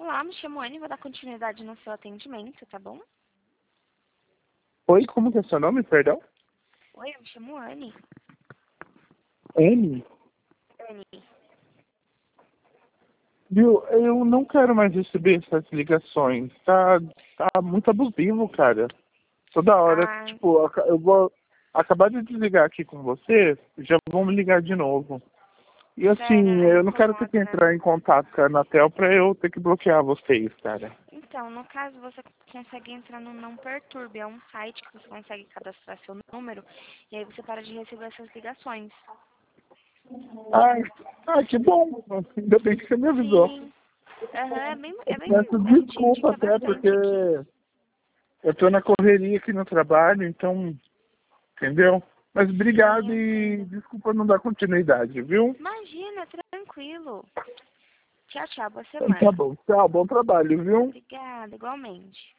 Olá, me chamo Anne, vou dar continuidade no seu atendimento, tá bom? Oi, como que é seu nome, perdão? Oi, eu me chamo Anne. Anne? Anne. Viu, eu não quero mais receber essas ligações. Tá muito abusivo, cara. Toda hora, Ah, tipo, eu vou acabar de desligar aqui com você, já vão me ligar de novo. E sério, assim, né? eu não quero ter que Incomoda, né? entrar em contato com a Anatel pra eu ter que bloquear vocês, cara. Então, no caso, você consegue entrar no Não Perturbe, é um site que você consegue cadastrar seu número e aí você para de receber essas ligações. Ai, que bom. Ainda bem que você me avisou. Sim, aham, Eu é bem, peço a gente desculpa indica até, porque bastante aqui. eu tô na correria aqui no trabalho, então, entendeu? Mas Sim, obrigado eu e entendo. desculpa não dar continuidade, viu? Imagina, tranquilo. Tchau, tchau, boa Então tá semana. bom. Tchau, bom trabalho, viu? Obrigada, igualmente.